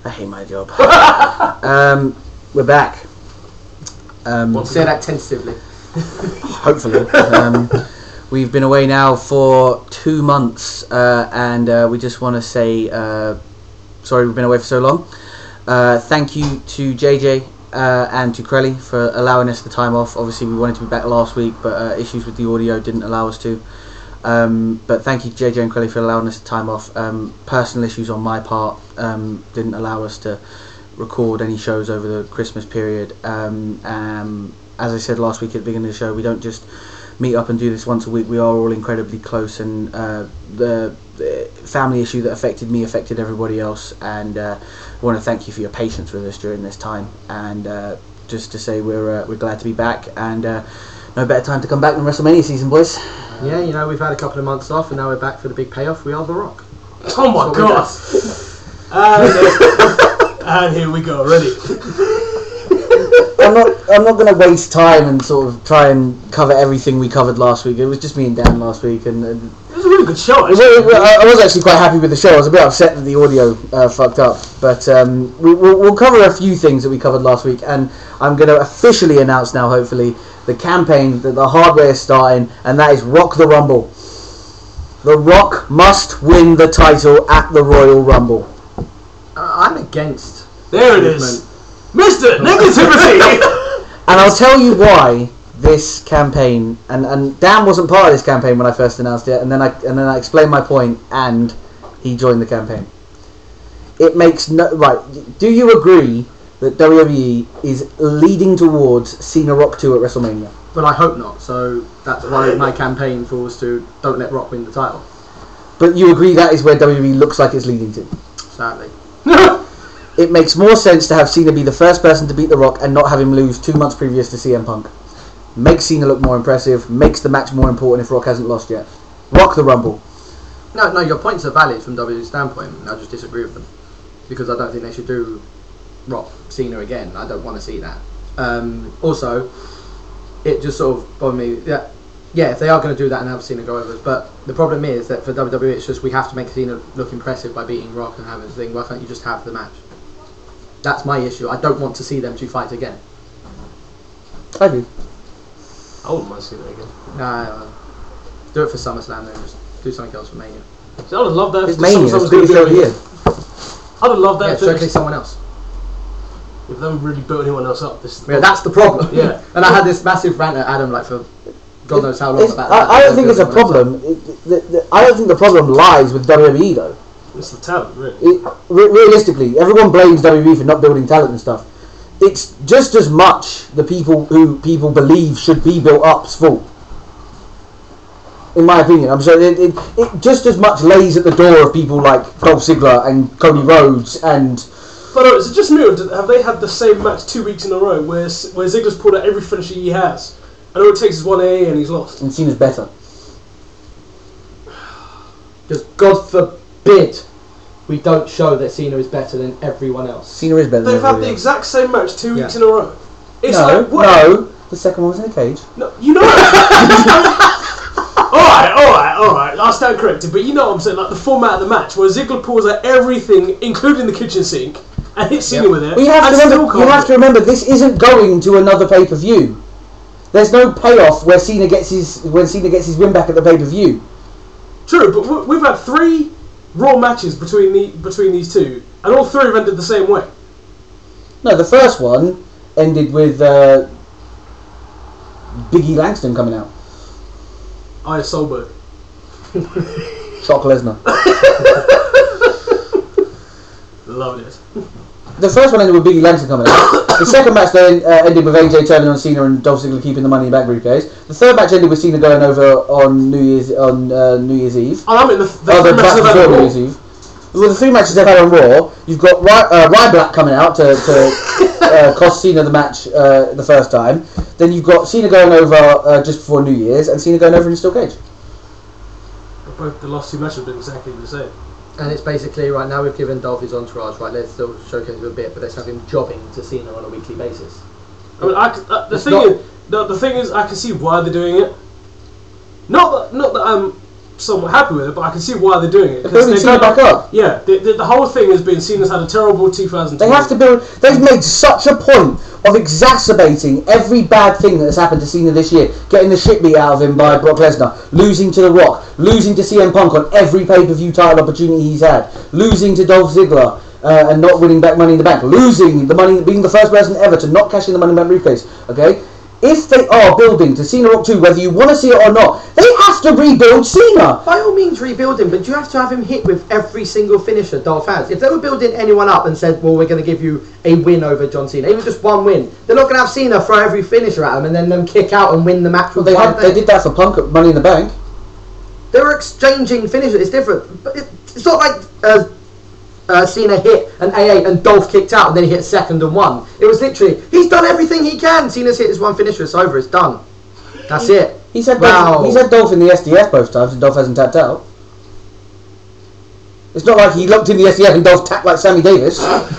I hate my job. We're back. Say that tentatively. Hopefully. We've been away now for 2 months, and we just want to say sorry we've been away for so long. Thank you to JJ and to Crelly for allowing us the time off. Obviously we wanted to be back last week, but issues with the audio didn't allow us to. But thank you to JJ and Crelly for allowing us the time off. Personal issues on my part didn't allow us to record any shows over the Christmas period. As I said last week at the beginning of the show, we don't just meet up and do this once a week. We are all incredibly close, and the family issue that affected me affected everybody else, and I want to thank you for your patience with us during this time, and just to say we're glad to be back, and no better time to come back than WrestleMania season, boys. Yeah, you know, we've had a couple of months off and now we're back for the big payoff. We are The Rock. Oh my god! And here we go already. I'm not going to waste time and sort of try and cover everything we covered last week. It was just me and Dan last week, and it was a really good show. I was actually quite happy with the show. I was a bit upset that the audio fucked up, but we'll cover a few things that we covered last week, and I'm going to officially announce now, hopefully, the campaign that the hard way is starting, and that is Rock the Rumble. The Rock must win the title at the Royal Rumble. I'm against. There it is, Mr. Negativity. And I'll tell you why this campaign, and Dan wasn't part of this campaign when I first announced it, and then I explained my point, and he joined the campaign. It makes no right. Do you agree that WWE is leading towards Cena Rock 2 at WrestleMania? But I hope not. So that's why my campaign falls to don't let Rock win the title. But you agree that is where WWE looks like it's leading to? Sadly. It makes more sense to have Cena be the first person to beat The Rock and not have him lose 2 months previous to CM Punk. Makes Cena look more impressive, makes the match more important if Rock hasn't lost yet. Rock the Rumble. No, your points are valid from WWE's standpoint. I just disagree with them. Because I don't think they should do Rock Cena again. I don't want to see that. Also, it just sort of bothered me. Yeah, if they are going to do that and have Cena go over, but the problem is that for WWE, it's just we have to make Cena look impressive by beating Rock and having the thing. Why can't you just have the match? That's my issue. I don't want to see them two fight again. I do. I wouldn't mind seeing that again. No, do it for SummerSlam then. Just do something else for Mania. See, I would love that. It's Mania. It's the biggest show of the year. I'd have loved that. Yeah, showcase someone else. If they haven't really built anyone else up, that's the problem. Yeah. And I had this massive rant at Adam for God knows how long about that. I don't think it's a problem. I don't think the problem lies with WWE though. It's the talent, really. Realistically, everyone blames WWE for not building talent and stuff. It's just as much the people who people believe should be built up's fault. In my opinion, I'm sorry. It just as much lays at the door of people like Dolph Ziggler and Cody Rhodes and. But is it just me, or have they had the same match 2 weeks in a row where Ziggler's pulled out every finisher he has, and all it takes is one AA and he's lost? And Cena's better. Because God forbid we don't show that Cena is better than everyone else. Cena is better. They've had the exact same match 2 weeks in a row. It's no, the second one was in a cage. No, you know. Alright, I'll stand corrected, but you know what I'm saying, like the format of the match, where Ziggler pulls out everything, including the kitchen sink, and hits Cena with it. Well, you have to remember, this isn't going to another pay-per-view. There's no payoff where Cena gets his win back at the pay-per-view. True, but we've had 3 Raw matches between these two, and all 3 have ended the same way. No, the first one ended with Biggie Langston coming out. I Solberg. Brock Lesnar. Loved it. The first one ended with Biggie Langston coming out. The second match then ended with AJ turning on Cena and Dolph Ziggler keeping the money in the back briefcase. The third match ended with Cena going over on New Year's Eve. Oh, I mean the match before New Year's Eve. Well, the 3 matches they've had on Raw, you've got Ryback coming out to cost Cena the match the first time. Then you've got Cena going over just before New Year's, and Cena going over in Steel Cage. Both the last 2 matches have been exactly the same. And it's basically, right now we've given Dolph his entourage, right, let's still showcase him a bit, but let's have him jobbing to Cena on a weekly basis. I mean, the thing is, I can see why they're doing it. Not that I'm somewhat happy with it, but I can see why they're doing it. They're building Cena back up. Yeah, the whole thing has been Cena's had a terrible 2002. They have to build. They've made such a point of exacerbating every bad thing that has happened to Cena this year, getting the shit beat out of him by Brock Lesnar, losing to The Rock, losing to CM Punk on every pay-per-view title opportunity he's had, losing to Dolph Ziggler and not winning back Money in the Bank, losing the money, being the first person ever to not cash in the Money in the Bank briefcase. Okay. If they are building to Cena Rock 2, whether you want to see it or not, they have to rebuild Cena. By all means rebuild him, but you have to have him hit with every single finisher Dolph has. If they were building anyone up and said, well, we're going to give you a win over John Cena, even just one win, they're not going to have Cena throw every finisher at him and then them kick out and win the match. Well, they did that for Punk at Money in the Bank. They were exchanging finishes. It's different. But it's not like Cena hit an AA and Dolph kicked out and then he hit second and won. It was literally, he's done everything he can. Cena's hit his one finisher, it's over, it's done. That's it. He's had Dolph in the SDF both times and Dolph hasn't tapped out. It's not like he looked in the SDF and Dolph tapped like Sammy Davis.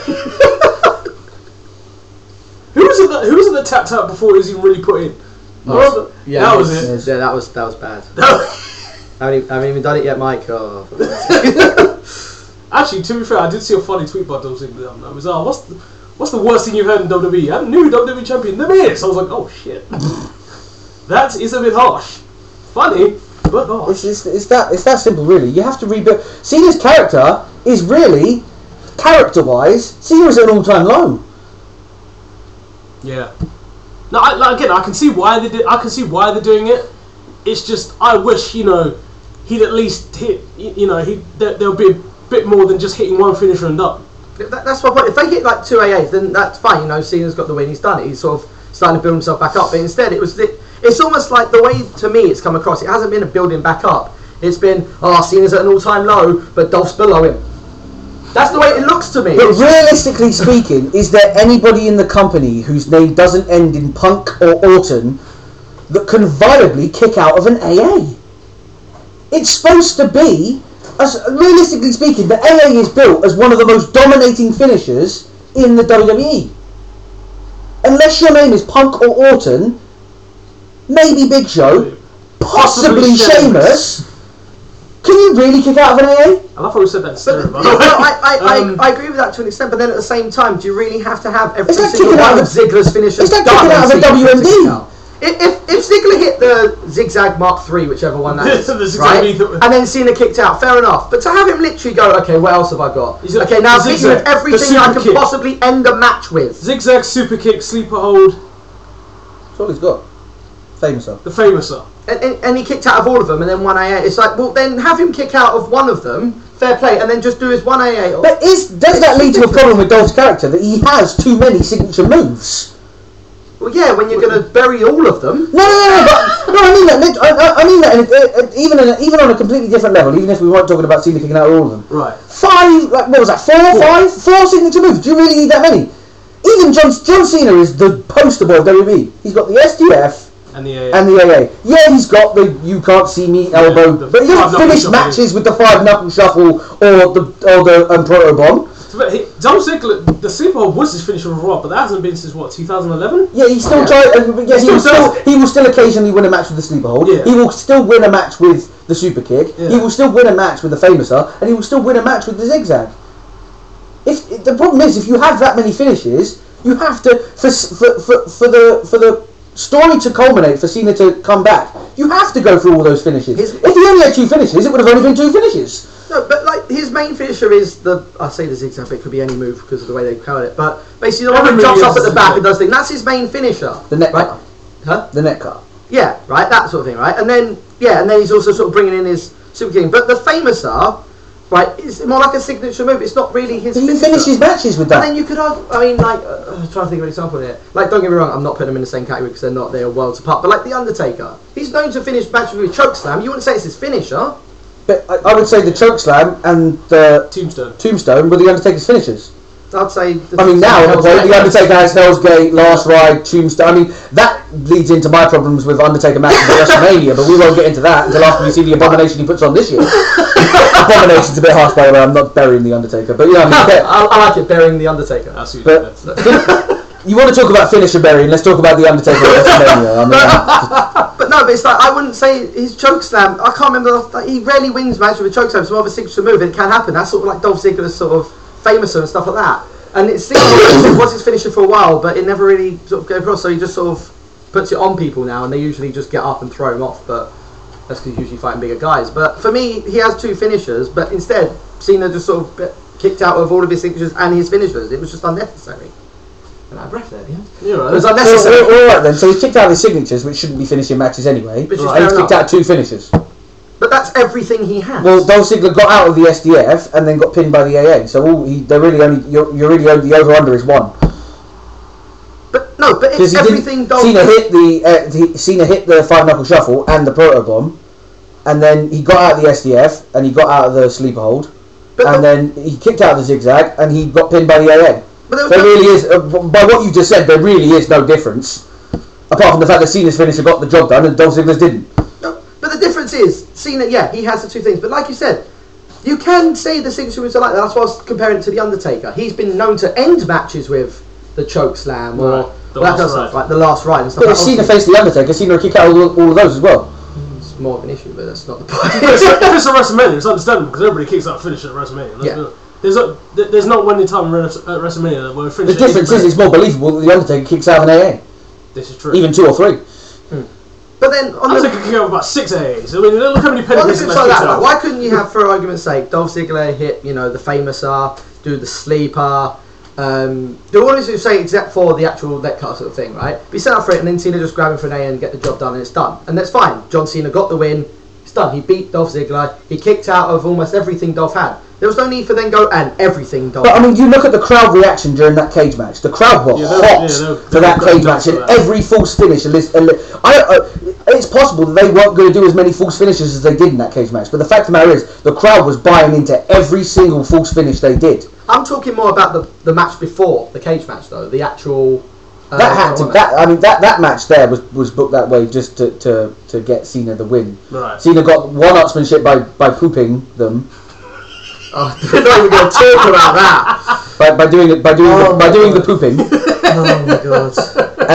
Who was it that tapped out before he was even really put in? Yeah, that was it. Yeah, that was bad. I haven't even done it yet, Mike. Oh. Actually, to be fair, I did see a funny tweet by Dolph Ziggler. It was, what's the worst thing you've heard in WWE? I'm new WWE champion, The Miz. I was like, oh shit. That is a bit harsh. Funny, but harsh. It's that simple, really. You have to rebuild. Cena's character is really, character-wise, Cena's at an all-time low. Yeah. No, I can see why they did. I can see why they're doing it. It's just I wish he'd at least hit. There'll be a bit more than just hitting one finisher and done. That's my point. If they hit like 2 AAs, then that's fine. Cena's got the win. He's done it. He's sort of starting to build himself back up. But instead, it's almost like the way to me it's come across. It hasn't been a building back up. It's been Cena's at an all-time low, but Dolph's below him. That's the way it looks to me. But realistically speaking, is there anybody in the company whose name doesn't end in Punk or Orton that can viably kick out of an AA? It's supposed to be, realistically speaking, the AA is built as one of the most dominating finishers in the WWE. Unless your name is Punk or Orton, maybe Big Show, possibly Sheamus, can you really kick out of an AA? I love how we said that. I agree with that to an extent, but then at the same time, do you really have to have every like single one of Ziggler's finishes? It's like kicking out of a WMD. If Ziggler hit the Zigzag Mark III, whichever one that is, right, and then Cena kicked out, fair enough. But to have him literally go, okay, what else have I got? Okay, now I'm hitting with everything I can possibly end a match with. Zigzag, super kick, sleeper hold. That's all he's got. Famouser. The Famouser. And he kicked out of all of them and then one AA. It's like, well, then have him kick out of one of them, fair play, and then just do his one AA. But does that lead to a problem with Dolph's character, that he has too many signature moves? Well, yeah, when you're going to bury all of them. No, I mean that. I mean that. Even on a completely different level. Even if we weren't talking about Cena kicking out all of them. Right. 5. Like, what was that? 4 signature moves. Do you really need that many? Even John Cena is the poster boy of WWE. He's got the SDF and the AA. Yeah, he's got the you can't see me elbow, but he doesn't finish matches with the 5-knuckle shuffle or the proto bomb. Dolph Ziggler, the Super Bowl was his finisher overall, but that hasn't been since what, 2011? Yeah, he still tried. He will still occasionally win a match with the sleeper hold. Yeah. He will still win a match with the super kick. Yeah. He will still win a match with the Famouser, and he will still win a match with the zigzag. If the problem is, if you have that many finishes, you have to for the story to culminate, for Cena to come back, you have to go through all those finishes. If he only had 2 finishes, it would have only been 2 finishes. No, but like his main finisher is I say the zigzag, but it could be any move because of the way they call it. But basically, the one that jumps up at the back and does things. That's his main finisher. The net right? cut. Huh? The net cut. Yeah, right. That sort of thing, right? And then he's also sort of bringing in his super king. But the Famouser, right, is more like a signature move. It's not really his. He finishes matches with that. And then you could argue, I mean, like, I'm trying to think of an example here. Like, don't get me wrong, I'm not putting them in the same category because they're worlds apart. But like the Undertaker, he's known to finish matches with a chokeslam. You wouldn't say it's his finisher. But I would say the chokeslam and the tombstone were the Undertaker's finishers. I'd say. Now at the point, the Undertaker has Hell's Gate, Last Ride, Tombstone. I mean, that leads into my problems with Undertaker matches at WrestleMania, but we won't get into that until after we see the abomination he puts on this year. Abomination's a bit harsh, by the way. I'm not burying the Undertaker, but yeah, I mean, I like it, burying the Undertaker. I see. But You want to talk about finisher burying? Let's talk about the Undertaker at WrestleMania. But it's like, I wouldn't say his chokeslam. I can't remember. Like, he rarely wins matches with a chokeslam. It's more of a signature move. It can happen. That's sort of like Dolph Ziggler's sort of famous and stuff like that. And it seems like it was his finisher for a while, but it never really sort of goes across. So he just sort of puts it on people now, and they usually just get up and throw him off. But that's because he's usually fighting bigger guys. But for me, he has 2 finishers. But instead, Cena just sort of kicked out of all of his signatures and his finishers. It was just unnecessary. And I breath there at the end. Yeah, right. It was unnecessary. All right then. So he's kicked out of his signatures, which shouldn't be finishing matches anyway. Which is And he's fair kicked enough. out 2 finishers. But that's everything he has. Well, Dolph Ziggler got out of the SDF and then got pinned by the AA. So you're really the over under is 1. But no, but it's everything Dolph. Cena hit the 5 knuckle shuffle and the proto bomb, and then he got out of the SDF and he got out of the sleeper hold, then he kicked out of the zigzag and he got pinned by the AA. But there really is, by what you just said, there really is no difference, apart from the fact that Cena's finisher got the job done and Dolph Ziggler's didn't. No, but the difference is, Cena, yeah, he has the 2 things. But like you said, you can say the signature moves are like that. That's why I was comparing it to The Undertaker. He's been known to end matches with the choke slam or that kind of stuff, like the last ride and stuff. But like if Cena faced The Undertaker, Cena would kick out all of those as well. It's more of an issue, but that's not the point. If it's a WrestleMania, it's understandable because everybody kicks out finisher at WrestleMania. There's not one time at WrestleMania where finisher. The difference is it's more believable that The Undertaker kicks out of an AA. This is true. Even 2 or 3. But then on Undertaker kick out about 6 AAs. I mean, look how many pedigrees like that. Like, why couldn't you have, for argument's sake, Dolph Ziggler hit, the famouser, do the sleeper, do all this you say except for the actual neck cut sort of thing, right? But you set up for it and then Cena just grab him for an A and get the job done and it's done. And that's fine. John Cena got the win. It's done. He beat Dolph Ziggler. He kicked out of almost everything Dolph had. There was no need for then go and everything Dolph But I mean, you look at the crowd reaction during that cage match. The crowd were hot for that cage match, and every false finish. It's possible that they weren't going to do as many false finishes as they did in that cage match. But the fact of the matter is, the crowd was buying into every single false finish they did. I'm talking more about the match before the cage match, though. The actual. That match there was booked that way just to get Cena the win. Right. Cena got one-upsmanship by pooping them. Oh, we're not even going to talk about that. By doing the pooping. Oh my god.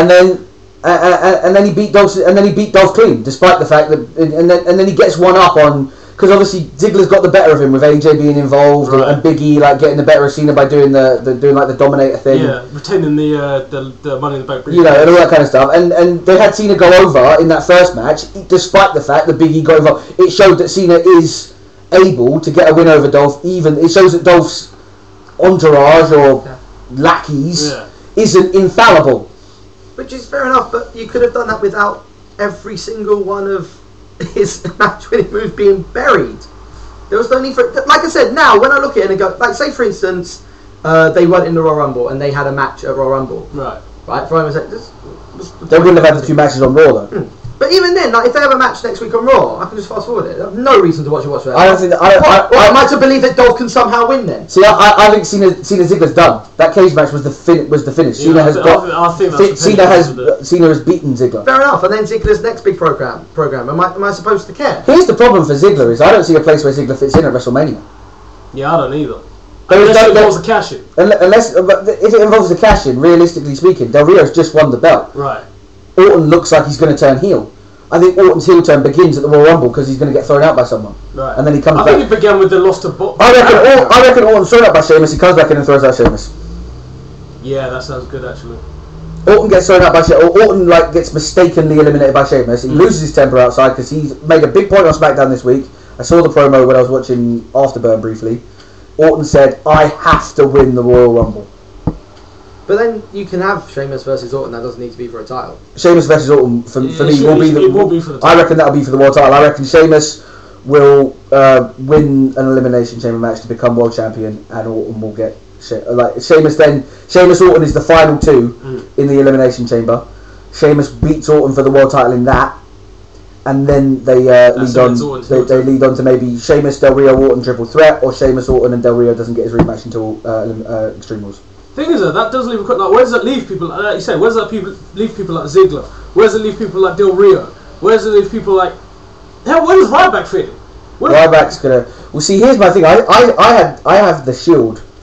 And then he beat Dolph clean, despite the fact that and then he gets one up on, because obviously Ziggler's got the better of him with AJ being involved, right. and Big E like getting the better of Cena by doing the Dominator thing. Yeah, retaining the Money in the Bank. And all that kind of stuff. And they had Cena go over in that first match, despite the fact that Big E got involved. It showed that Cena is able to get a win over Dolph. Even it shows that Dolph's entourage or lackeys isn't infallible. Which is fair enough, but you could have done that without every single one of his match-winning moves being buried. There was no need for it. Like I said, now when I look at it and go, like, say for instance, they weren't in the Royal Rumble and they had a match at Royal Rumble. Right. For argument's sake, They wouldn't have had the 2 matches on Raw though. But even then, like, if they have a match next week on Raw, I can just fast forward it. I have no reason to watch it whatsoever. I don't think that, am I to believe that Dolph can somehow win then? See, I think Cena Ziggler's done. That cage match was the finish. Yeah, Cena has beaten Ziggler. Fair enough. And then Ziggler's next big program. Am I supposed to care? Here's the problem for Ziggler is I don't see a place where Ziggler fits in at WrestleMania. Yeah, I don't either. Unless it involves a cash-in. If it involves a cash-in, realistically speaking, Del Rio's just won the belt. Right. Orton looks like he's going to turn heel. I think Orton's heel turn begins at the Royal Rumble because he's going to get thrown out by someone. Right. And then he comes back. I think it began with the loss to Bob. I reckon Orton's thrown out by Sheamus. He comes back in and throws out Sheamus. Yeah, that sounds good actually. Orton gets thrown out by Sheamus. Orton gets mistakenly eliminated by Sheamus. He loses his temper outside because he's made a big point on SmackDown this week. I saw the promo when I was watching Afterburn briefly. Orton said, "I have to win the Royal Rumble." But then you can have Sheamus versus Orton. That doesn't need to be for a title. Sheamus versus Orton for me will be for the title. I reckon that'll be for the world title. I reckon Sheamus will win an elimination chamber match to become world champion, and Orton will get Sheamus. Then Sheamus Orton is the final 2 in the elimination chamber. Sheamus beats Orton for the world title in that, and then they lead on to maybe Sheamus, Del Rio, Orton triple threat, or Sheamus Orton and Del Rio doesn't get his rematch until Extreme Rules. Thing is that does leave where does that leave people? Like you said, where does that leave people like Ziggler? Where does it leave people like Del Rio? Where does it leave people like? Hell, where does Ryback fit in? Ryback's gonna. Well, see, here's my thing. I have the Shield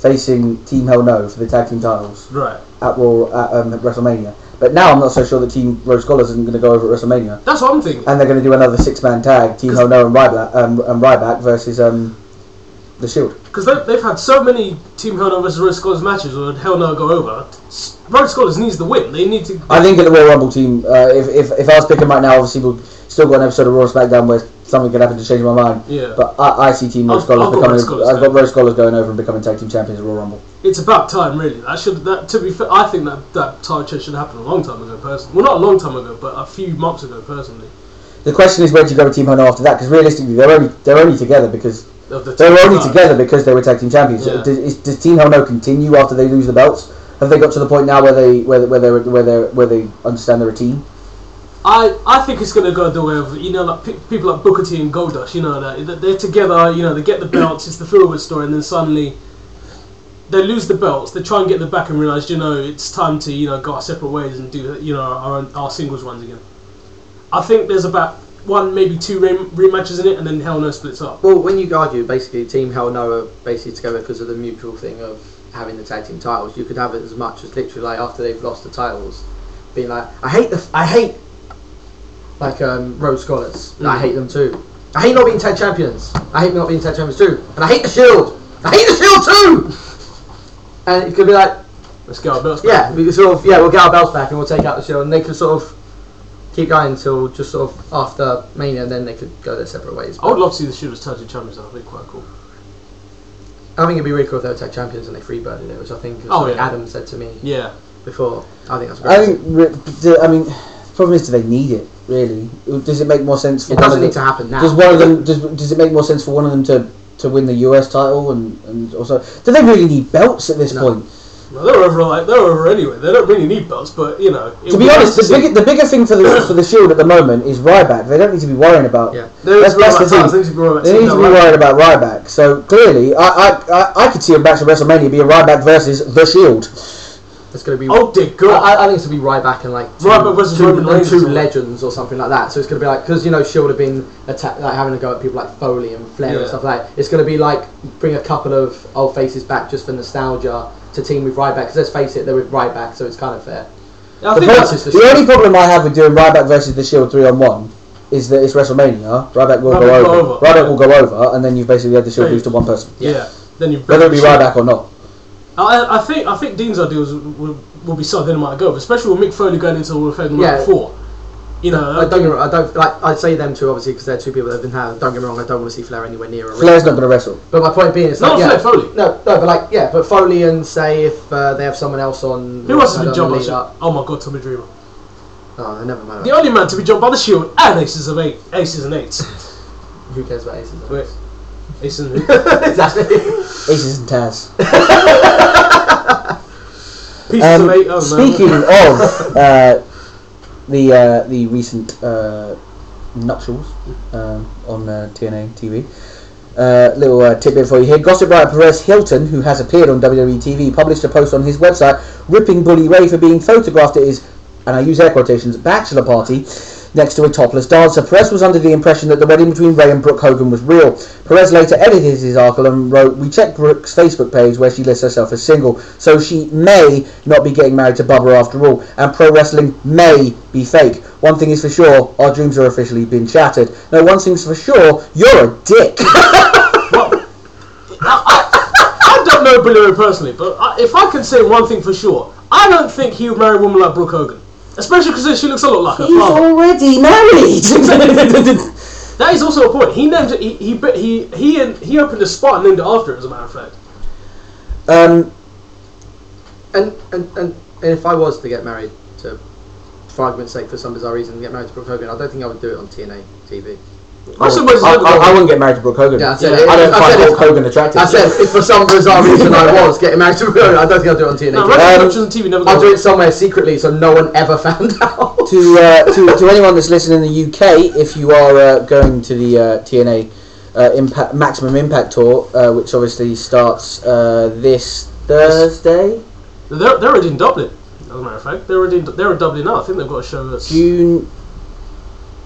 facing Team Hell No for the tag team titles Right. at WrestleMania. But now I'm not so sure that Team Rose Scholars isn't going to go over at WrestleMania. That's what I'm thinking. And they're going to do another 6-man tag, Team Hell No and Ryback versus the Shield. Because they've had so many Team Hell No versus Rose Scholars matches where Hell No go over. Rose Scholars needs the win. They need to. I think at the Royal Rumble team, if I was picking right now, obviously we've still got an episode of Raw and SmackDown where something could happen to change my mind. Yeah. But I see Team Rose Scholars I've got becoming. Rose Scholars I've got Rose Scholars going over and becoming tag team champions at Royal Rumble. It's about time, really. To be fair, I think that title change should happen a long time ago, personally. Well, not a long time ago, but a few months ago, personally. The question is, where do you go with Team Hell No after that? Because realistically, they're only together because they were tag team champions. Yeah. Does Team Hell No continue after they lose the belts? Have they got to the point now where they understand they're a team? I think it's going to go the way of, like people like Booker T and Goldust, that they're together, they get the belts, it's the feel-good story, and then suddenly they lose the belts, they try and get them back and realise, it's time to, go our separate ways and do, our singles runs again. I think there's about one, maybe two rematches in it, and then Hell No splits up. Well, when you argue, basically, Team Hell No are basically together because of the mutual thing of having the tag team titles. You could have it as much as literally like after they've lost the titles, being like, I hate like Rose Scholars. I hate them too. I hate not being tag champions. I hate not being tag champions too. And I hate the Shield. I hate the Shield too. And it could be like, let's get our belts back. Yeah, we could we'll get our belts back and we'll take out the Shield, and they could sort of keep going until just sort of after Mania, and then they could go their separate ways. I would love to see the Shield as tag team champions. That'd be quite cool. I think it'd be really cool if they were tag champions and they freebirded it, which I think is something Adam said to me before. I think that's great. The problem is, do they need it really? Does it make more sense for it doesn't need to happen now? Does one of them does it make more sense for one of them to win the US title and also do they really need belts at this point? No, they're over anyway. They don't really need belts, but to be honest, the bigger thing for the Shield at the moment is Ryback. They don't need to be worrying about. Yeah, that's the thing. They need to be worried about Ryback. So clearly, I could see a match at WrestleMania being Ryback versus the Shield. It's going to be. Oh dear God! I think it's going to be Ryback and like Ryback versus Roman Reigns, two legends or something like that. So it's going to be like, because Shield have been having to go at people like Foley and Flair and stuff like that. It's going to be like bring a couple of old faces back just for nostalgia to team with Ryback. Because let's face it, they're with Ryback, so it's kind of fair. Yeah, the only problem I have with doing Ryback versus the Shield 3-on-1 is that it's WrestleMania. Ryback will go over. Ryback will go over, and then you've basically had the Shield lose to one person. Yeah. Then whether it be Ryback or not. I think Dean's ideas will be something that might go, especially with Mick Foley going into Hall of Fame the night before. I'd say them two obviously because they're two people that have been had. Don't get me wrong, I don't want to see Flair anywhere near a ring. Flair's not going to wrestle. But my point being, it's like Flair, Foley. But Foley and say if they have someone else on. Who else has been jumped by? Oh my God, Tommy Dreamer. Oh, never mind. The only man to be jumped by the Shield and Aces and Eights. Who cares about Aces and Eights? Aces and exactly. Aces and Taz. Speaking of the recent nuptials on TNA TV, little tidbit for you here. Gossip writer Perez Hilton, who has appeared on WWE TV, published a post on his website ripping Bully Ray for being photographed at his, and I use air quotations, bachelor party next to a topless dancer. Perez was under the impression that the wedding between Ray and Brooke Hogan was real. Perez later edited his article and wrote, "We checked Brooke's Facebook page where she lists herself as single, so she may not be getting married to Bubba after all, and pro wrestling may be fake. One thing is for sure, our dreams are officially been shattered. No, one thing's for sure, you're a dick." I don't know Bully Ray personally, but if I can say one thing for sure, I don't think he would marry a woman like Brooke Hogan. Especially because she looks a lot like her father. He's already married. That is also a point. He named it. He opened a spot and named it after it. As a matter of fact. And if I was to get married to, for argument's sake, for some bizarre reason, get married to Brooke Hogan, I don't think I would do it on TNA TV. I wouldn't get married to Brooke Hogan. Yeah, I don't find Brooke Hogan attractive. I said if for some bizarre reason I was getting married to Brooke Hogan, I don't think I'd do it on TNA. No, I'll do it somewhere secretly so no one ever found out. To anyone that's listening in the UK, if you are going to the TNA Maximum Impact Tour, which obviously starts this Thursday. They're already in Dublin. As a matter of fact, they're in Dublin now. I think they've got a show that's June.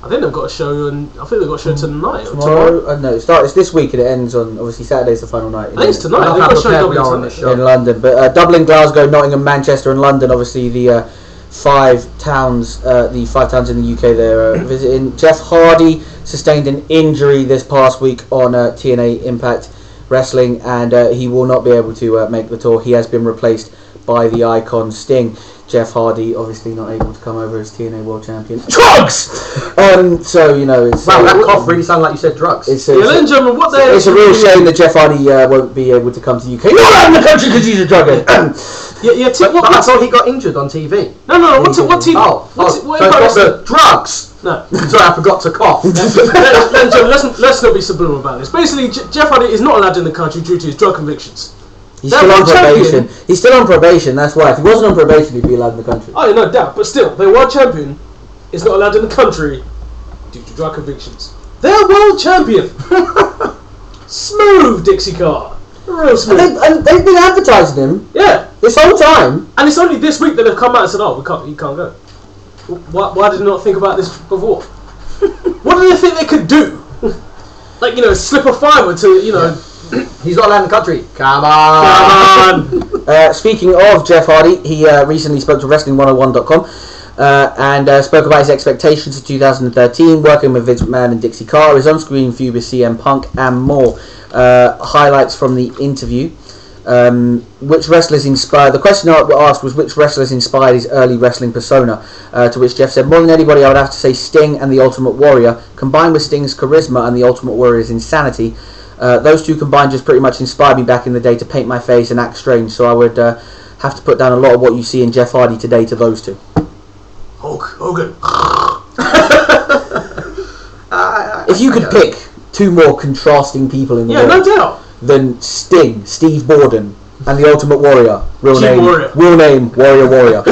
I think they've got a show tonight. Or Tomorrow? No, it's this week and it ends on, obviously Saturday's the final night. I think it's tonight. Look They've how got a show prepared we in are on Dublin this tonight. show. In London, but Dublin, Glasgow, Nottingham, Manchester, and London. Obviously, the 5 towns in the UK they're visiting. Jeff Hardy sustained an injury this past week on TNA Impact Wrestling, and he will not be able to make the tour. He has been replaced by the Icon Sting. Jeff Hardy obviously not able to come over as TNA World Champion. Drugs! So, you know, it's... Wow, that cough really sounded like you said drugs. It's Yeah, ladies and gentlemen, what day? it's a real shame that Jeff Hardy won't be able to come to the UK. Not out of the country because he's a drug head. But I thought he got injured on TV. No. What team? So he got the drugs. No. Sorry, I forgot to cough. Let's not be subliminal about this. Basically, Jeff Hardy is not allowed in the country due to his drug convictions. He's still on probation. He's still on probation, that's why. If he wasn't on probation, he'd be allowed in the country. Oh, no doubt. But still, their world champion is not allowed in the country due to drug convictions. Their world champion. Smooth Dixie Carr. Real smooth. And they've been advertising him Yeah. this whole time. And it's only this week that they've come out and said, he can't go. Why did they not think about this before? What do they think they could do? Like, slip a fiver to, He's not allowed in the country. Come on. Speaking of Jeff Hardy, he recently spoke to Wrestling101.com and spoke about his expectations for 2013, working with Vince McMahon and Dixie Carter, his on-screen feud with CM Punk, and more. Highlights from the interview. Which wrestlers inspired... The question I asked was which wrestlers inspired his early wrestling persona, to which Jeff said, more than anybody I would have to say Sting and the Ultimate Warrior, combined with Sting's charisma and the Ultimate Warrior's insanity. Those two combined just pretty much inspired me back in the day to paint my face and act strange, so I would have to put down a lot of what you see in Jeff Hardy today to those two. Hulk Hogan. If you could pick two more contrasting people in the world no doubt. than Sting, Steve Borden, and the Ultimate Warrior, real name Warrior.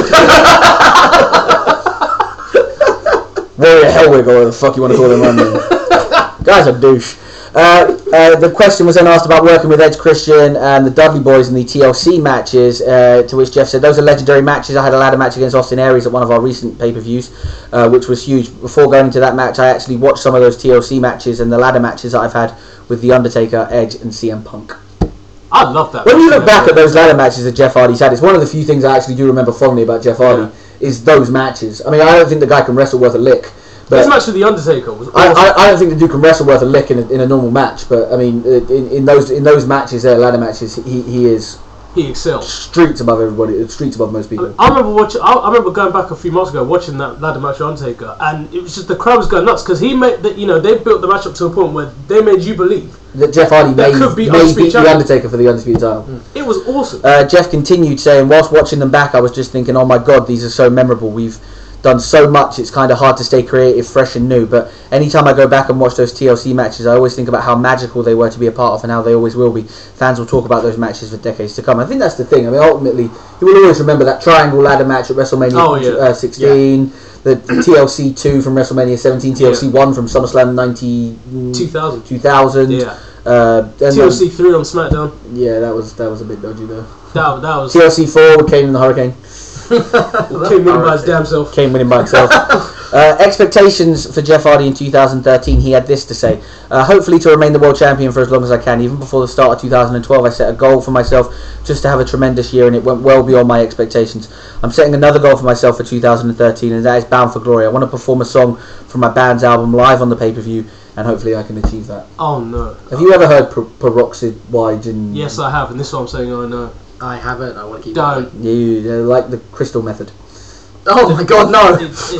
Warrior Hellwig, or whatever the fuck you want to call him, man. Guy's a douche. The question was then asked about working with Edge Christian and the Dudley Boys in the TLC matches, to which Jeff said, those are legendary matches. I had a ladder match against Austin Aries at one of our recent pay-per-views, which was huge. Before going into that match, I actually watched some of those TLC matches and the ladder matches that I've had with The Undertaker, Edge, and CM Punk. I love that. When you look back at those ladder matches that Jeff Hardy's had, it's one of the few things I actually do remember fondly about Jeff Hardy, is those matches. I mean, I don't think the guy can wrestle worth a lick. But this match with The Undertaker was awesome. I don't think the dude can wrestle worth a lick in a normal match, but I mean, in those matches, ladder matches, he excels. Streets above everybody, streets above most people. I remember going back a few months ago watching that ladder match with Undertaker, and it was just the crowd was going nuts because he made that. They built the match up to a point where they made you believe that Jeff Hardy may beat the Undertaker for the Undisputed title. It was awesome. Jeff continued saying, whilst watching them back, I was just thinking, oh my god, these are so memorable. We've done so much, it's kind of hard to stay creative, fresh and new, but anytime I go back and watch those TLC matches, I always think about how magical they were to be a part of and how they always will be. Fans will talk about those matches for decades to come. I think that's the thing. I mean, ultimately, you will always remember that triangle ladder match at WrestleMania 16, the TLC 2 from WrestleMania 17, TLC 1 from SummerSlam 2000. Yeah. TLC 3 on SmackDown. Yeah, that was a bit dodgy though. That was TLC 4 with Kane in the Hurricane. Came winning by his damn self. Came winning by himself. Expectations for Jeff Hardy in 2013, he had this to say. Hopefully to remain the world champion for as long as I can. Even before the start of 2012, I set a goal for myself just to have a tremendous year, and it went well beyond my expectations. I'm setting another goal for myself for 2013, and that is Bound for Glory. I want to perform a song from my band's album live on the pay-per-view, and hopefully I can achieve that. Oh no. Have you ever heard Peroxide Wide? Yes, I have, and this is what I'm saying, I know. I haven't. I want to keep Don't. You like the Crystal Method. Oh my god, no!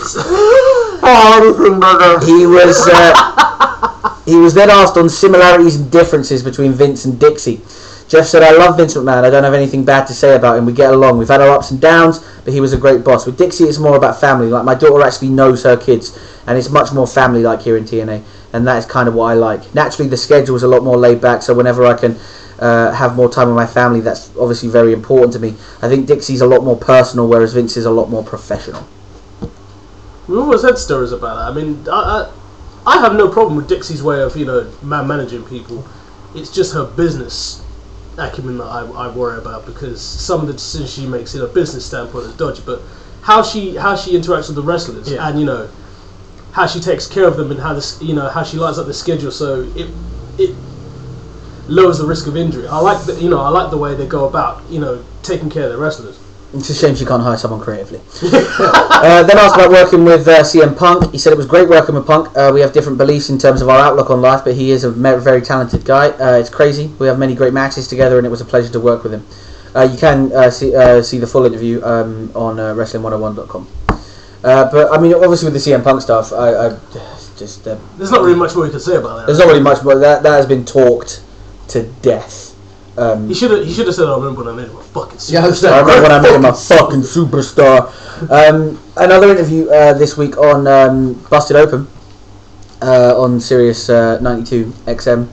He was then asked on similarities and differences between Vince and Dixie. Jeff said, I love Vince McMahon. I don't have anything bad to say about him. We get along. We've had our ups and downs, but he was a great boss. With Dixie, it's more about family. Like, my daughter actually knows her kids, and it's much more family-like here in TNA, and that is kind of what I like. Naturally, the schedule is a lot more laid back, so whenever I can have more time with my family, that's obviously very important to me. I think Dixie's a lot more personal, whereas Vince is a lot more professional. We always had stories about that. I mean, I have no problem with Dixie's way of, managing people. It's just her business acumen that I worry about, because some of the decisions she makes in a business standpoint is dodgy, but how she interacts with the wrestlers, and how she takes care of them and how this, how she lines up the schedule, so it lowers the risk of injury. I like the way they go about taking care of their wrestlers. It's a shame she can't hire someone creatively. Then asked about working with CM Punk. He said it was great working with Punk. We have different beliefs in terms of our outlook on life, but he is a very talented guy. It's crazy. We have many great matches together, and it was a pleasure to work with him. You can see the full interview on Wrestling101.com. But I mean, obviously with the CM Punk stuff, I just there's not really much more you can say about that. There's not really much more. That has been talked to death. He should have said, "I remember when I made him a fucking superstar." Yeah, I remember when I made him a fucking superstar. Another interview this week on Busted Open on Sirius 92 XM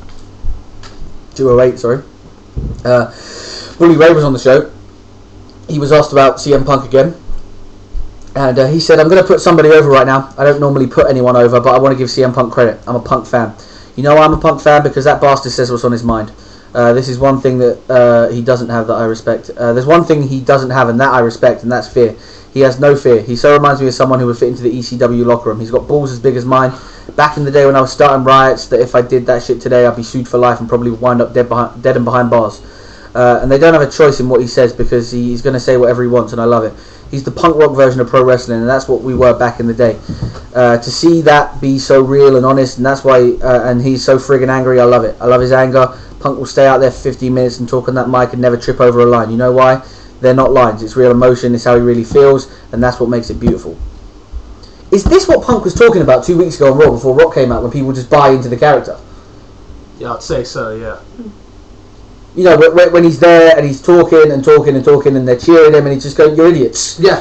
208. Sorry, Bully Ray was on the show. He was asked about CM Punk again, and he said, "I'm going to put somebody over right now. I don't normally put anyone over, but I want to give CM Punk credit. I'm a Punk fan. You know, I'm a Punk fan because that bastard says what's on his mind." This is one thing that he doesn't have that I respect. There's one thing he doesn't have and that I respect, and that's fear. He has no fear. He so reminds me of someone who would fit into the ECW locker room. He's got balls as big as mine. Back in the day when I was starting riots, that if I did that shit today, I'd be sued for life and probably wind up dead and behind bars. And they don't have a choice in what he says because he's going to say whatever he wants, and I love it. He's the punk rock version of pro wrestling, and that's what we were back in the day. To see that be so real and honest, and that's why, and he's so friggin' angry, I love it. I love his anger. Punk will stay out there for 15 minutes and talk on that mic and never trip over a line. You know why? They're not lines. It's real emotion. It's how he really feels, and that's what makes it beautiful. Is this what Punk was talking about 2 weeks ago on Raw before Rock came out, when people just buy into the character? Yeah, I'd say so, yeah. You know, when he's there and he's talking and they're cheering him and he's just going, "You're idiots." Yeah.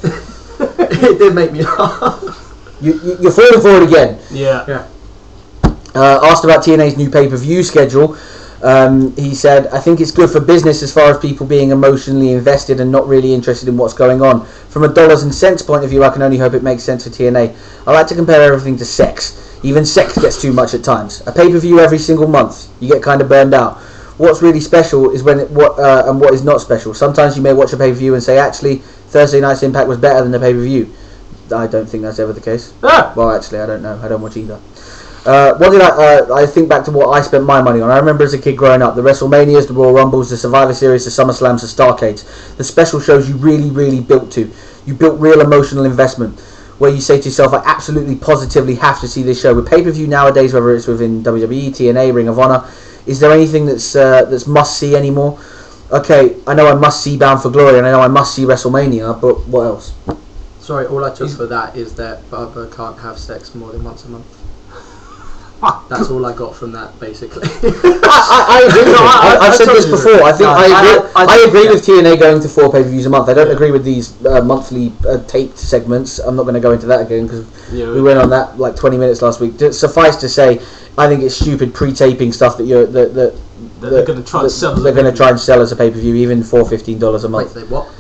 It did make me laugh. You're falling for it again. Yeah. Asked about TNA's new pay-per-view schedule, he said, "I think it's good for business as far as people being emotionally invested and not really interested in what's going on. From a dollars and cents point of view, I can only hope it makes sense for TNA. I like to compare everything to sex. Even sex gets too much at times. A pay-per-view every single month, you get kind of burned out. What's really special is when what is not special. Sometimes you may watch a pay-per-view and say, actually, Thursday night's Impact was better than the pay-per-view. I don't think that's ever the case. Well, actually, I don't know. I don't watch either. What did I think back to what I spent my money on. I remember as a kid growing up, the WrestleManias, the Royal Rumbles, the Survivor Series, the SummerSlams, the Starcades, the special shows you really, really built to. You built real emotional investment, where you say to yourself, I absolutely, positively have to see this show. With pay-per-view nowadays, whether it's within WWE, TNA, Ring of Honor, is there anything that's must-see anymore? Okay, I know I must see Bound for Glory, and I know I must see WrestleMania, but what else? Sorry, all I took for that is that Bubba can't have sex more than once a month. That's all I got from that, basically. I agree with it. I've said this before. I think I agree with TNA going to 4 pay-per-views a month. I don't agree with these monthly taped segments. I'm not going to go into that again because we went on that like 20 minutes last week. Suffice to say, I think it's stupid pre-taping stuff that they're going to try and sell. They're going to try and sell as a pay-per-view, even for $15 a month. Wait, they what?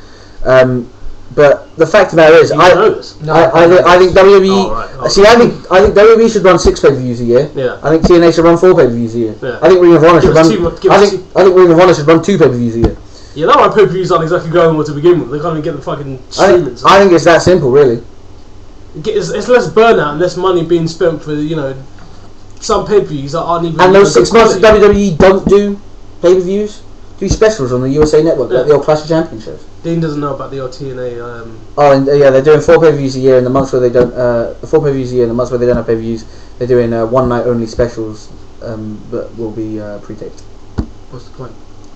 But the fact of the matter is, I think WWE. Oh, right. See, I think WWE should run 6 pay-per-views a year. Yeah. I think TNA should run 4 pay-per-views a year. Yeah. I think Ring of Honor should run. I think Ring of Honor should run 2 pay-per-views a year. Yeah, that why pay-per-views aren't exactly going well to begin with. They can't even get the fucking streaming. I think it's that simple, really. It's less burnout and less money being spent for some pay-per-views that aren't even. And those 6 months that WWE don't do pay-per-views, do specials on the USA Network, like the old Clash of Champions shows. Dean doesn't know about the TNA. And they're doing 4 pay-per-views a year in the months where they don't. 4 pay-per-views a year in the months where they don't have pay-per-views. They're doing one night only specials, but will be pre-taped. What's the point?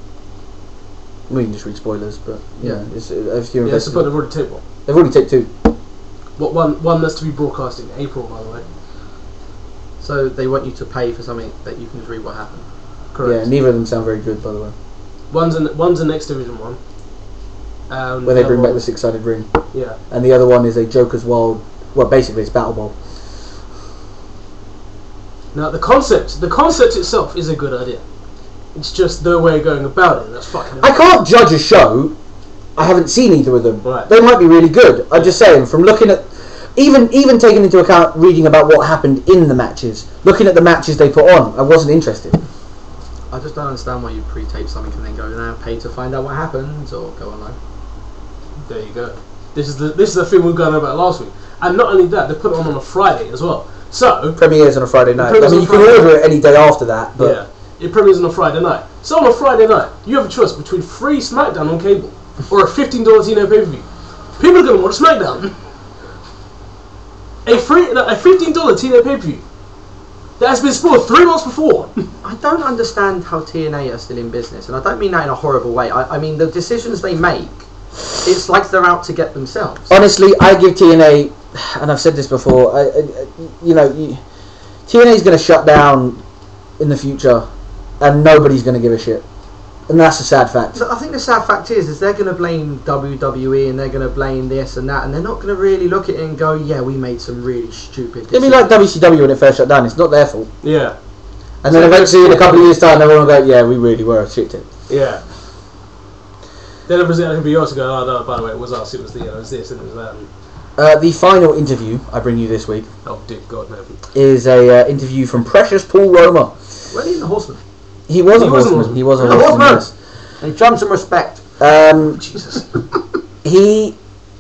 We can just read spoilers, but it's if you're it's the point. They've already taped one. They've already taped 2. What one that's to be broadcast in April, by the way. So they want you to pay for something that you can just read what happened. Correct. Yeah, neither of them sound very good, by the way. One's the Next Division one. Where they bring back the 6-sided ring. Yeah. And the other one is a Joker's Wild. Well, basically, it's Battle Bowl. Now the concept itself is a good idea. It's just the way of going about it that's fucking. I can't judge a show. I haven't seen either of them. Right. They might be really good. I'm just saying, from looking at, even taking into account reading about what happened in the matches, looking at the matches they put on, I wasn't interested. I just don't understand why you pre-tape something and then go now pay to find out what happens or go online. There you go. This is the thing we were going about last week. And not only that, they put it on a Friday as well. So Premieres on a Friday night. I Premieres mean, on you can Friday. order it any day after that, but yeah, it premieres on a Friday night. So on a Friday night, you have a choice between free SmackDown on cable or a $15 TNA pay-per-view. People are going to watch SmackDown. A $15 TNA pay-per-view that has been spoiled 3 months before. I don't understand how TNA are still in business, and I don't mean that in a horrible way. I mean, the decisions they make, it's like they're out to get themselves. honestly, I give TNA, and I've said this before, TNA is going to shut down in the future, and nobody's going to give a shit. And that's a sad fact. So I think the sad fact is they're going to blame WWE and they're going to blame this and that, and they're not going to really look at it and go, yeah, we made some really stupid decisions. I mean, like WCW when it first shut down, it's not their fault. Yeah. And then eventually, in a couple of years' time, everyone will go, yeah, we really were a shit team. Yeah. Then everyone's going to be also going, oh no, by the way, it was us, it was this, and it was that. The final interview I bring you this week Oh, dear God, no. is a interview from Precious Paul Roma. Were he in the Horseman? He was a horseman. He was a horseman. Yes. And he drums some respect. Jesus. He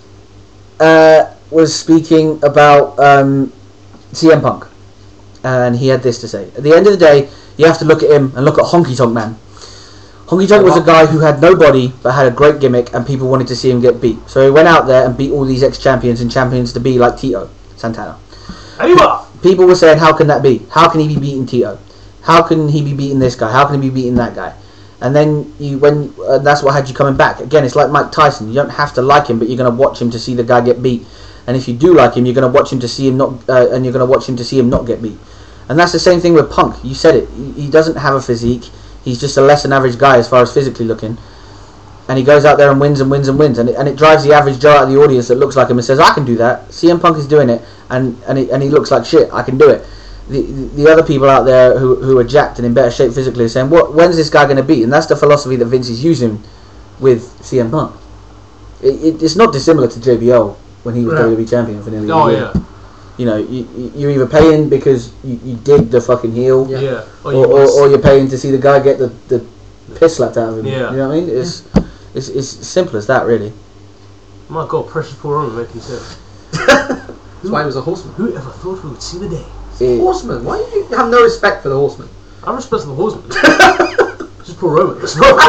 was speaking about CM Punk, and he had this to say: at the end of the day, you have to look at him and look at Honky Tonk Man. Honky Tonk was a guy who had no body but had a great gimmick, and people wanted to see him get beat. So he went out there and beat all these ex-champions and champions to be like Tito Santana. Anyway. People were saying, how can that be? How can he be beating Tito? How can he be beating this guy? How can he be beating that guy? And then that's what had you coming back. Again, it's like Mike Tyson. You don't have to like him, but you're going to watch him to see the guy get beat. And if you do like him, you're going to watch him to see him not, and you're going to watch him to see him not get beat. And that's the same thing with Punk. You said it. He doesn't have a physique. He's just a less than average guy as far as physically looking. And he goes out there and wins and wins and wins. And it drives the average Joe out of the audience that looks like him and says, I can do that. CM Punk is doing it, and he looks like shit. I can do it. The other people out there who are jacked and in better shape physically are saying, when's this guy going to beat? And that's the philosophy that Vince is using with CM Punk. It's not dissimilar to JBL when he was WWE champion for nearly a year. Yeah. You know, you're either paying because you dig the fucking heel, Yeah. or you're paying to see the guy get the piss slapped out of him. Yeah. You know what I mean? It's simple as that, really. My God, Precious Paul Roman making sense. That's why he was a horseman. Who ever thought we would see the day? Horseman? Why do you have no respect for the Horseman? I respect the horseman. Just Paul Roman.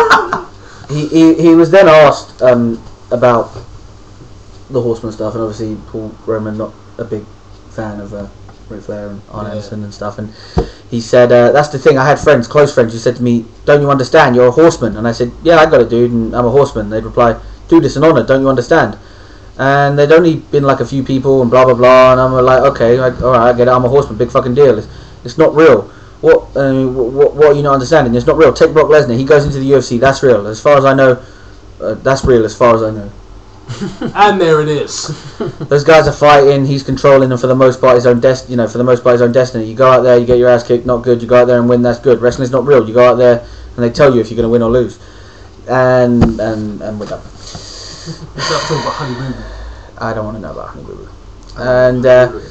He was then asked about the Horseman stuff, and obviously Paul Roman not a big fan of Ric Flair and Arn Anderson and stuff, and he said, that's the thing, I had friends, close friends, who said to me, don't you understand, you're a horseman? And I said, yeah, I got it, dude, and I'm a horseman. They'd reply, dude, it's an honour, don't you understand? And there'd only been like a few people and blah blah blah, and I'm like, okay, alright, I get it, I'm a horseman, big fucking deal. It's not real. What are you not understanding? It's not real. Take Brock Lesnar, he goes into the UFC, that's real. As far as I know, that's real as far as I know. And there it is. Those guys are fighting, he's controlling them for the most part his own destiny. You go out there, you get your ass kicked, not good. You go out there and win, that's good. Wrestling's not real. You go out there and they tell you if you're going to win or lose. And we're done. Stop talking about Honey Boo Boo. I don't want to know about Honey Boo Boo. And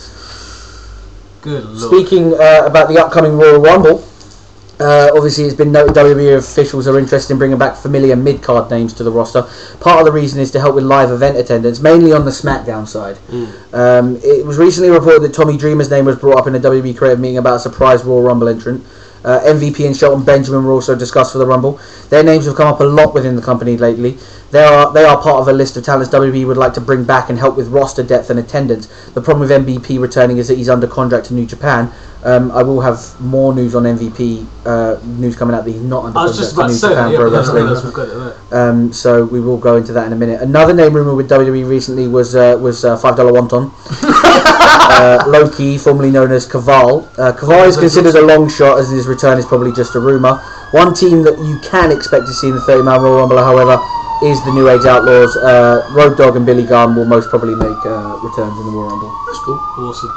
Good lord. speaking about the upcoming Royal Rumble, obviously it's been noted WWE officials are interested in bringing back familiar mid-card names to the roster. Part of the reason is to help with live event attendance, mainly on the SmackDown side. It was recently reported that Tommy Dreamer's name was brought up in a WWE creative meeting about a surprise Royal Rumble entrant. MVP and Shelton Benjamin were also discussed for the Rumble. Their names have come up a lot within the company lately. They are part of a list of talents WWE would like to bring back and help with roster depth and attendance. The problem with MVP returning is that he's under contract to New Japan. I will have more news on MVP news coming out that he's not under contract to New Japan Pro Wrestling. So we will go into that in a minute. Another name rumour with WWE recently was $5 Wonton. Low-key, formerly known as Kaval. Kaval is considered a long shot, as his return is probably just a rumour. One team that you can expect to see in the 30-man Royal Rumble, however, is the New Age Outlaws. Road Dogg and Billy Gunn will most probably make returns in the Royal Rumble. That's cool. Awesome.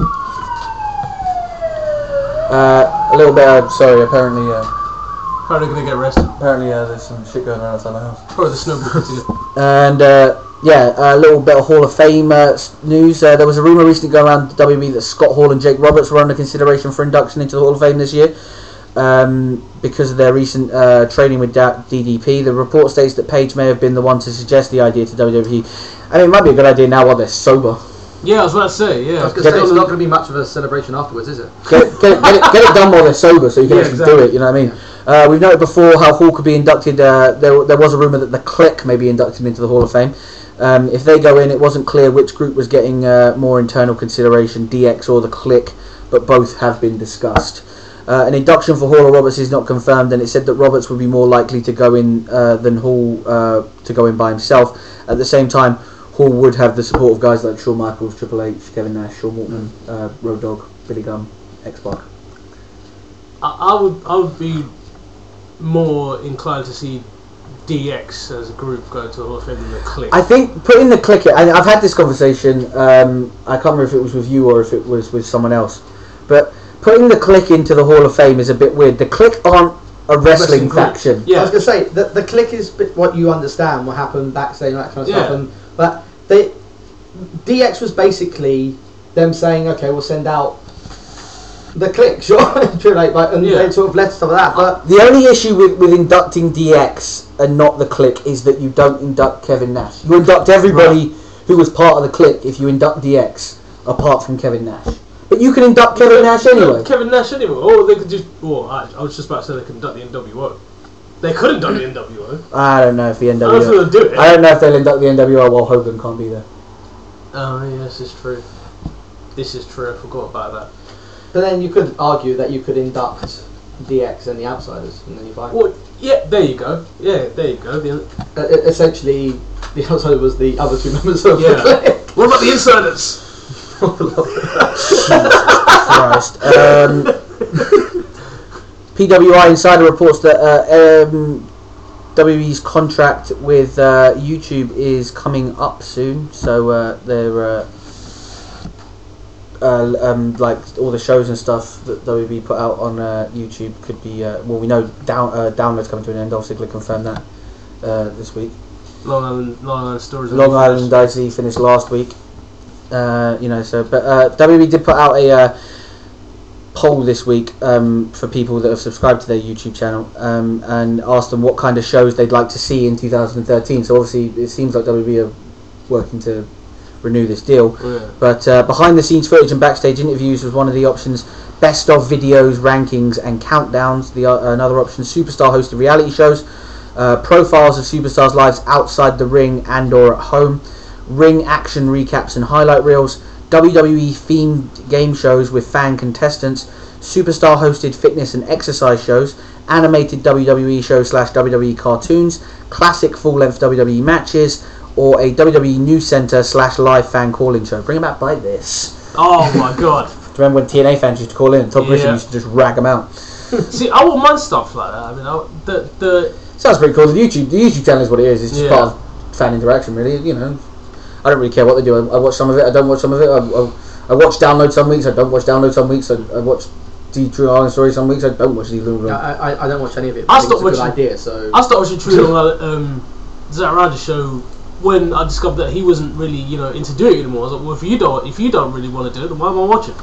A little bit, apparently Probably gonna get arrested. there's some shit going on outside my house. Probably the snowball continue. And a little bit of Hall of Fame news. There was a rumour recently going around WWE that Scott Hall and Jake Roberts were under consideration for induction into the Hall of Fame this year because of their recent training with DDP. The report states that Page may have been the one to suggest the idea to WWE. I mean, it might be a good idea now while they're sober. Yeah, I was about to say. Yeah, I was going to say, it's not going to be much of a celebration afterwards, is it? Get it done while they're sober, so you can actually do it. You know what I mean? Yeah. We've noted before how Hall could be inducted. There was a rumor that the Click may be inducted into the Hall of Fame. If they go in, it wasn't clear which group was getting more internal consideration, DX or the Click, but both have been discussed. An induction for Hall or Roberts is not confirmed, and it said that Roberts would be more likely to go in than Hall to go in by himself. At the same time, Hall would have the support of guys like Shawn Michaels, Triple H, Kevin Nash, Shawn Morton, Road Dogg, Billy Gunn, X-Pac. I would be more inclined to see DX as a group go to a Hall of Fame than the Click. I think putting the Click in, I've had this conversation, I can't remember if it was with you or if it was with someone else, but putting the Click into the Hall of Fame is a bit weird. The Click aren't a wrestling faction. Yeah. I was going to say, the Click is what you understand, what happened backstage and that kind of stuff. But DX was basically them saying, okay, we'll send out the Click, sure, and they sort of left stuff like that. But the only issue with inducting DX and not the Click is that you don't induct Kevin Nash. You induct everybody who was part of the Click if you induct DX, apart from Kevin Nash. But you can induct Kevin Nash anyway. Kevin Nash anyway. Or they could just... Well, I was just about to say they could induct the NWO. They could induct the NWO. I don't know if the NWO... I don't know if they'll do it. I don't know if they'll induct the NWO while Hogan can't be there. Oh, yeah, this is true. This is true. I forgot about that. But then you could argue that you could induct DX and the Outsiders, and then you find... Well, yeah, there you go. Yeah, there you go. Essentially, the Outsiders was the other two members of the Click. What about the Insiders? Christ. PWI Insider reports that WWE's contract with YouTube is coming up soon, so they're like all the shows and stuff that WWE put out on YouTube could be well, we know downloads coming to an end. Obviously, confirmed that this week. Long Island Stories. Long Island actually finished last week. But WWE did put out a poll this week for people that have subscribed to their YouTube channel and asked them what kind of shows they'd like to see in 2013. So obviously it seems like WWE are working to renew this deal. Yeah. But behind the scenes footage and backstage interviews was one of the options. Best of videos, rankings and countdowns. Another option, superstar hosted reality shows. Profiles of superstars' lives outside the ring and or at home. Ring action recaps and highlight reels, WWE themed game shows with fan contestants, superstar hosted fitness and exercise shows, animated WWE shows / WWE cartoons, classic full length WWE matches, or a WWE News Center / live fan call-in show. Bring them out by this. Oh my god. Do you remember when TNA fans used to call in? Tom Grisham used to just rag them out. See, I want my stuff like that. I mean, the sounds pretty cool. The YouTube channel is what it is. It's just part of fan interaction, really. You know. I don't really care what they do. I watch some of it. I don't watch some of it. I watch download some weeks. I don't watch download some weeks. I watch True Long Island Story some weeks. I don't watch True Long Island. I don't watch any of it. I stopped watching. It's a good idea. So I started watching True Long Island Zack Ryder show when I discovered that he wasn't really into doing it anymore. I was like, well, if you don't really want to do it, then why am I watching?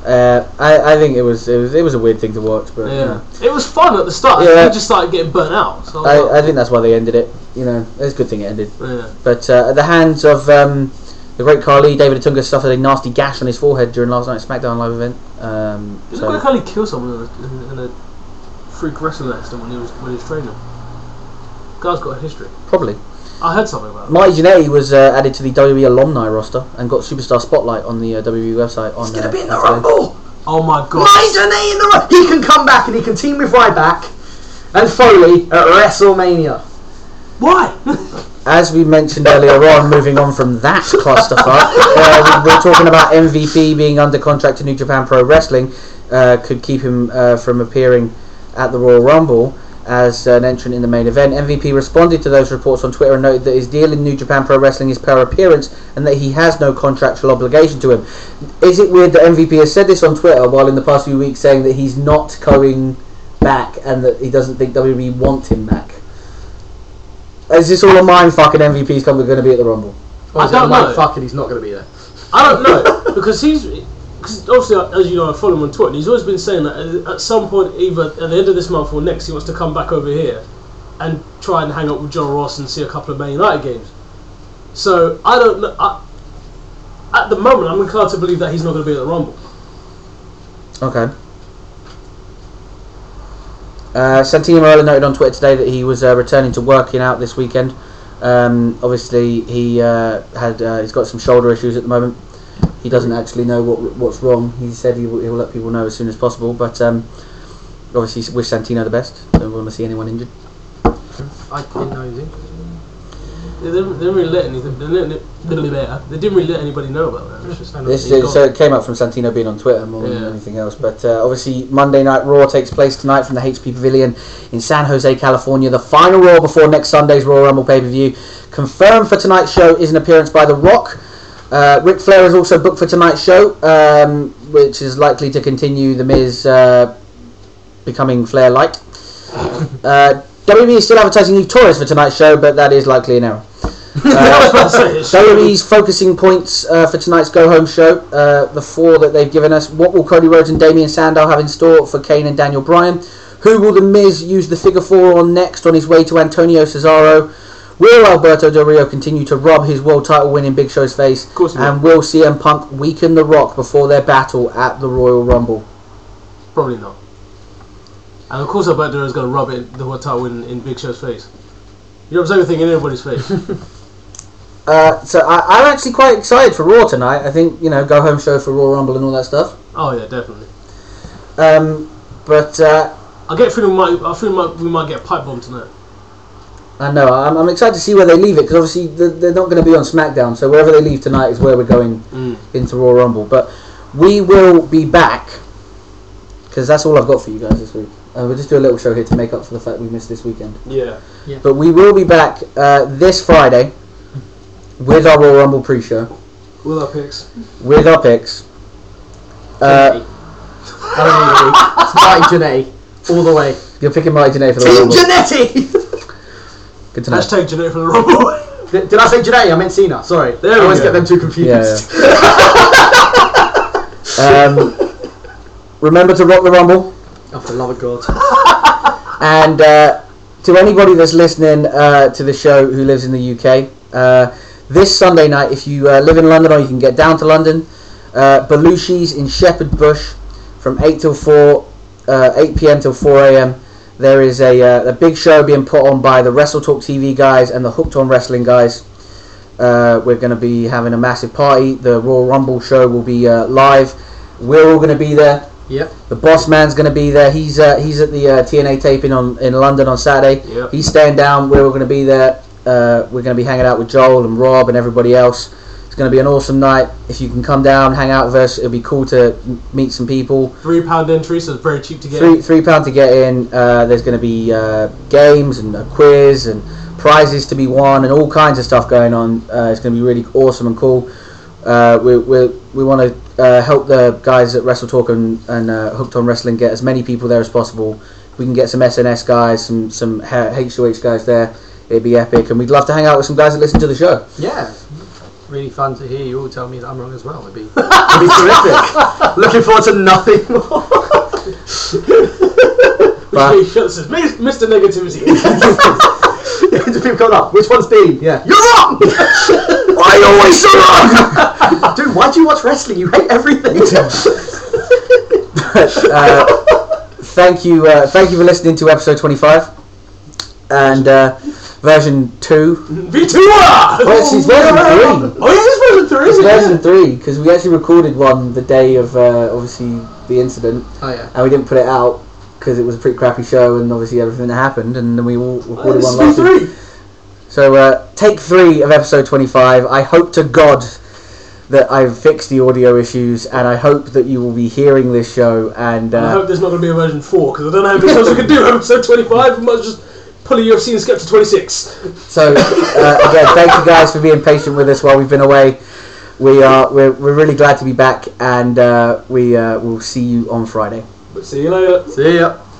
I think it was a weird thing to watch, but it was fun at the start. Yeah. He just started getting burnt out. So I think that's why they ended it. It's a good thing it ended. Yeah. But at the hands of the great Khali, David Otunga suffered a nasty gash on his forehead during last night's SmackDown live event. Did the great Khali kill someone in a freak wrestling accident when he was training? Guy's got a history. Probably. I heard something about it. Marty Jannetty was added to the WWE alumni roster and got superstar spotlight on the WWE website. He's going to be in the Rumble! Oh my god. Marty Jannetty in the Rumble! He can come back and he can team with Ryback and Foley at WrestleMania. Why? As we mentioned earlier on, moving on from that clusterfuck, we're talking about MVP being under contract to New Japan Pro Wrestling, could keep him from appearing at the Royal Rumble as an entrant in the main event. MVP responded to those reports on Twitter and noted that his deal in New Japan Pro Wrestling is per appearance and that he has no contractual obligation to him. Is it weird that MVP has said this on Twitter while in the past few weeks saying that he's not going back and that he doesn't think WWE want him back? Is this all a mindfuck and MVP's going to be at the Rumble? Or is it a mindfuck and he's not going to be there? I don't know, because obviously, as you know, I follow him on Twitter, and he's always been saying that at some point, either at the end of this month or next, he wants to come back over here and try and hang out with John Ross and see a couple of Man United games. So I don't know. I at the moment, I'm inclined to believe that he's not going to be at the Rumble. Okay. Santino Marella noted on Twitter today that he was returning to working out this weekend. Obviously, he's got some shoulder issues at the moment. He doesn't actually know what's wrong. He said he'll let people know as soon as possible. But obviously, wish Santino the best. Don't want to see anyone injured. I didn't know he was injured. They didn't really let anything. They didn't really let anybody know about that. So it came up from Santino being on Twitter more than anything else. But obviously, Monday Night Raw takes place tonight from the HP Pavilion in San Jose, California. The final Raw before next Sunday's Royal Rumble pay-per-view. Confirmed for tonight's show is an appearance by The Rock. Ric Flair is also booked for tonight's show, which is likely to continue The Miz becoming Flair-like. WWE is still advertising Eve Torres for tonight's show, but that is likely an error. WWE's focusing points for tonight's go-home show, the 4 that they've given us. What will Cody Rhodes and Damian Sandow have in store for Kane and Daniel Bryan? Who will The Miz use the figure 4 on next on his way to Antonio Cesaro? Will Alberto Del Rio continue to rub his world title win in Big Show's face? Of course he will. And will CM Punk weaken The Rock before their battle at the Royal Rumble? Probably not. And of course Alberto is going to rub the world title win in Big Show's face. He rubs everything in everybody's face. So I'm actually quite excited for Raw tonight. I think, go home show for Royal Rumble and all that stuff. Oh yeah, definitely. But I get a feeling we might get a pipe bomb tonight. I know. I'm excited to see where they leave it, because obviously they're not going to be on SmackDown. So wherever they leave tonight is where we're going into Royal Rumble. But we will be back, because that's all I've got for you guys this week. We'll just do a little show here to make up for the fact we missed this weekend. Yeah. But we will be back this Friday with our Royal Rumble pre-show. With our picks. It's Marty Jannetty all the way. You're picking Marty Jannetty for the Team Rumble. Jannetty! Good to know. Hashtag Jannetty for the Rumble. Did I say Jannetty? I meant Cena. Sorry. There I we always go. get them too confused. Remember to rock the Rumble. Oh, for the love of God. And to anybody that's listening to the show who lives in the UK, this Sunday night, if you live in London or you can get down to London, Belushi's in Shepherd Bush from 8 p.m. till 4 a.m. There is a big show being put on by the Wrestle Talk TV guys and the Hooked on Wrestling guys. We're going to be having a massive party. The Royal Rumble show will be live. We're all going to be there. Yep. The Boss Man's going to be there. He's at the TNA taping in London on Saturday. Yep. He's staying down. We're all going to be there. We're going to be hanging out with Joel and Rob and everybody else. It's going to be an awesome night. If you can come down, hang out with us, it'll be cool to meet some people. £3 entry, so it's very cheap to get in. £3 to get in. There's going to be games and a quiz and prizes to be won and all kinds of stuff going on. It's going to be really awesome and cool. We want to help the guys at Wrestle Talk and Hooked on Wrestling get as many people there as possible. We can get some SNS guys, some H2H guys there. It'd be epic, and we'd love to hang out with some guys that listen to the show. Yeah. Really fun to hear you all tell me that I'm wrong as well. It'd be terrific. Looking forward to nothing more. Mr. Negativity. People come up. Which one's B? Yeah. You're wrong! Why are you always so wrong? Dude, why do you watch wrestling? You hate everything. Thank you for listening to episode 25 and version 2. V2R! Well, it's version 3. Oh, yeah, it's version 3, It's isn't it? version 3 because we actually recorded one the day of obviously the incident, Oh yeah. and we didn't put it out because it was a pretty crappy show and obviously everything that happened, and then we all recorded Oh, one last week. V3. So take 3 of episode 25. I hope to God that I've fixed the audio issues, and I hope that you will be hearing this show. And I hope there's not going to be a version 4, because I don't know how many times I can do episode 25. I might just pull a UFC and skip to 26. So again, thank you guys for being patient with us while we've been away. We're really glad to be back, and we will see you on Friday. But see you later. See ya.